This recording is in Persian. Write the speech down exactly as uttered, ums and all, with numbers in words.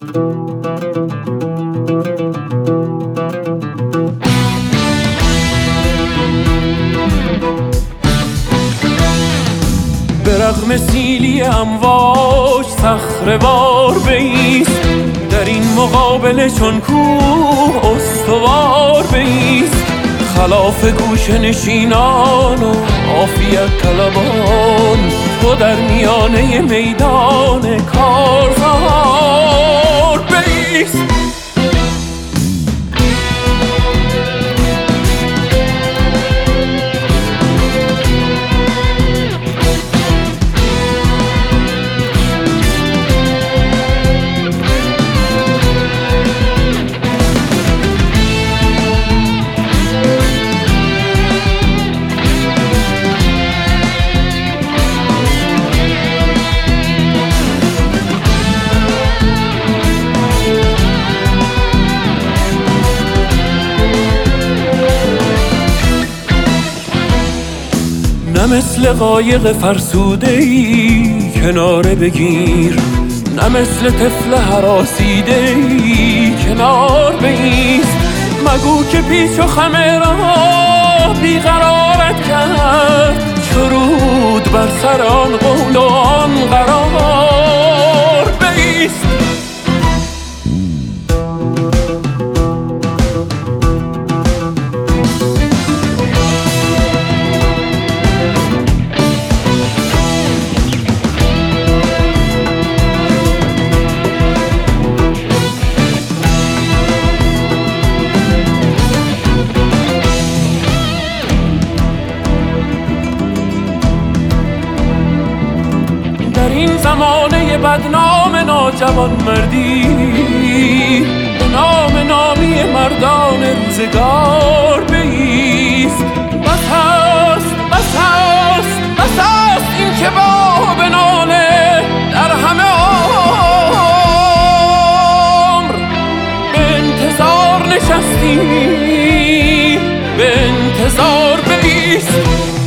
به رغم سیلی امواج صخره‌وار بایست، در این مقابله چون کوه استوار بایست. خلاف گوشه نشینان و عافیت طلبان، تو در میانه میدان کارزار بایست. نه مثل قایق فرسوده‌ای کناره بگیر، نه مثل طفل هراسیده‌ای کنار بایست. مگو که پیچ و خم راه بیقرارت کرد، چرود بر سر آن قول و آن قرار بایست. در این زمانه بدنام ناجوان مردی، به نام نامی مردان روزگار بایست. بس هست بس هست بس هست این که با بناله در همه عمر به انتظار نشستی، به انتظار بایست.